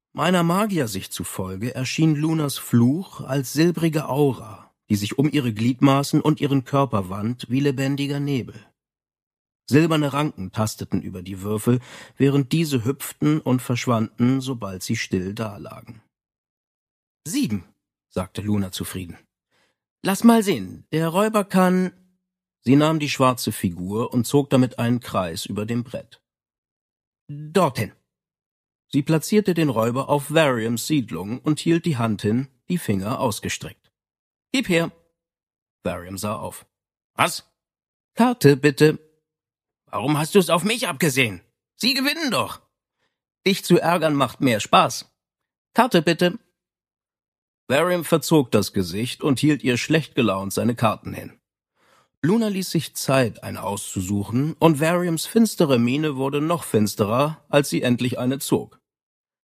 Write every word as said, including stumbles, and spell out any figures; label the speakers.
Speaker 1: Meiner Magiersicht zufolge erschien Lunas Fluch als silbrige Aura, die sich um ihre Gliedmaßen und ihren Körper wand wie lebendiger Nebel. Silberne Ranken tasteten über die Würfel, während diese hüpften und verschwanden, sobald sie still dalagen. »Sieben«, sagte Luna zufrieden. »Lass mal sehen, der Räuber kann...« Sie nahm die schwarze Figur und zog damit einen Kreis über dem Brett. »Dorthin.« Sie platzierte den Räuber auf Variums Siedlung und hielt die Hand hin, die Finger ausgestreckt. »Gib her!« Varium sah auf. »Was?« »Karte, bitte.« »Warum hast du es auf mich abgesehen? Sie gewinnen doch!« »Dich zu ärgern macht mehr Spaß. Karte, bitte.« Varium verzog das Gesicht und hielt ihr schlecht gelaunt seine Karten hin. Luna ließ sich Zeit, eine auszusuchen, und Variums finstere Miene wurde noch finsterer, als sie endlich eine zog.